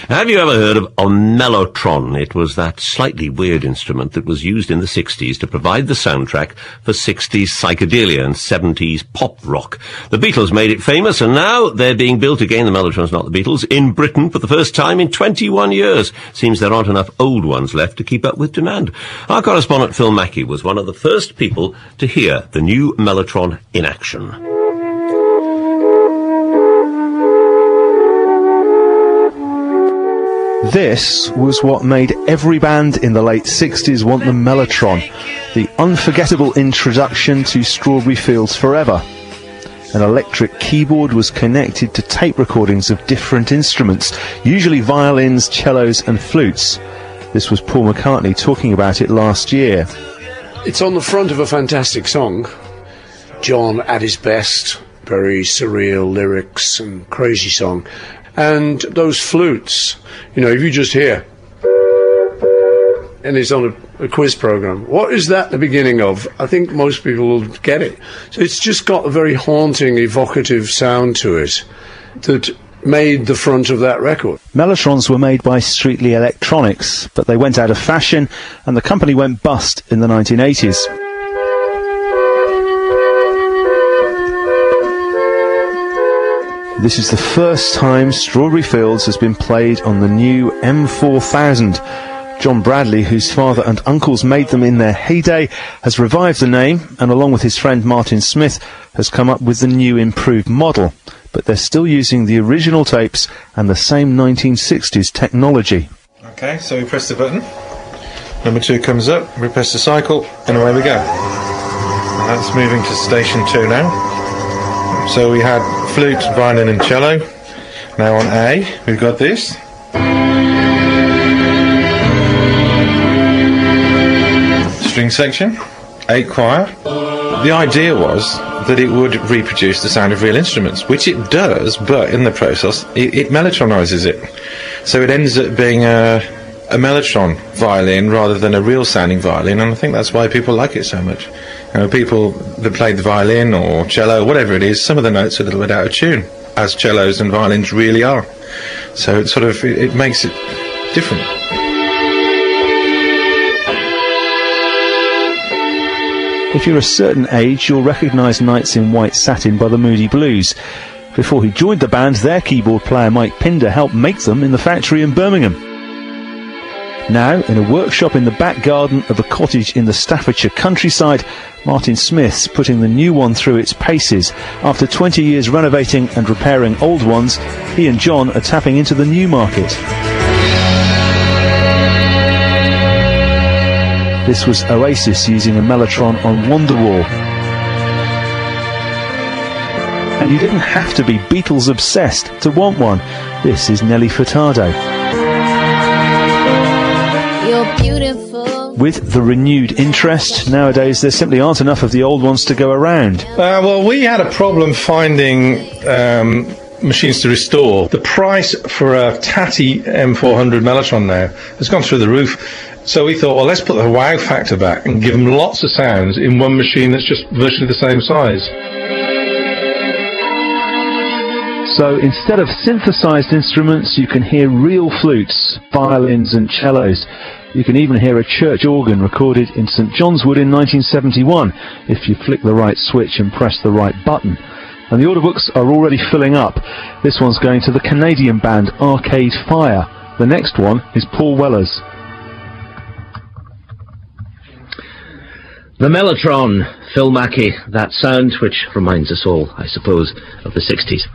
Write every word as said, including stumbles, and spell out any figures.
Have you ever heard of a mellotron? It was that slightly weird instrument that was used in the sixties to provide the soundtrack for sixties psychedelia and seventies pop rock. The Beatles made it famous, and now they're being built again, the mellotron's not the Beatles, in Britain for the first time in twenty-one years. Seems there aren't enough old ones left to keep up with demand. Our correspondent Phil Mackey was one of the first people to hear the new mellotron in action. This was what made every band in the late sixties want the mellotron, the unforgettable introduction to Strawberry Fields Forever. An electric keyboard was connected to tape recordings of different instruments, usually violins, cellos and flutes. This was Paul McCartney talking about it last year. It's on the front of a fantastic song. John at his best, very surreal lyrics and crazy song. And those flutes, you know, if you just hear, and it's on a, a quiz program, what is that the beginning of? I think most people will get it. So it's just got a very haunting, evocative sound to it that made the front of that record. Mellotrons were made by Streetly Electronics, but they went out of fashion and the company went bust in the nineteen eighties. This is the first time Strawberry Fields has been played on the new M four thousand. John Bradley, whose father and uncles made them in their heyday, has revived the name and along with his friend Martin Smith has come up with the new improved model. But they're still using the original tapes and the same nineteen sixties technology. Okay, so we press the button. Number two comes up, we press the cycle, and away we go. And that's moving to station two now. So we had flute, violin and cello. Now on A, we've got this. String section, eight choir. The idea was that it would reproduce the sound of real instruments, which it does, but in the process, it, it mellotronizes it. So it ends up being a, a mellotron violin rather than a real sounding violin, and I think that's why people like it so much. You know, people that play the violin or cello, whatever it is, some of the notes are a little bit out of tune, as cellos and violins really are. So it sort of, it, it makes it different. If you're a certain age, you'll recognise Nights in White Satin by the Moody Blues. Before he joined the band, their keyboard player Mike Pinder helped make them in the factory in Birmingham. Now, in a workshop in the back garden of a cottage in the Staffordshire countryside, Martin Smith's putting the new one through its paces. After twenty years renovating and repairing old ones, he and John are tapping into the new market. This was Oasis using a mellotron on Wonderwall. And you didn't have to be Beatles obsessed to want one. This is Nelly Furtado. You're beautiful. With the renewed interest, nowadays there simply aren't enough of the old ones to go around. Uh, well, we had a problem finding um, machines to restore. The price for a tatty M four hundred mellotron now has gone through the roof. So we thought, well, let's put the wow factor back and give them lots of sounds in one machine that's just virtually the same size. So instead of synthesized instruments, you can hear real flutes, violins and cellos. You can even hear a church organ recorded in St John's Wood in nineteen seventy-one if you flick the right switch and press the right button. And the order books are already filling up. This one's going to the Canadian band Arcade Fire. The next one is Paul Weller's. The mellotron, Phil Mackey, that sound which reminds us all, I suppose, of the sixties.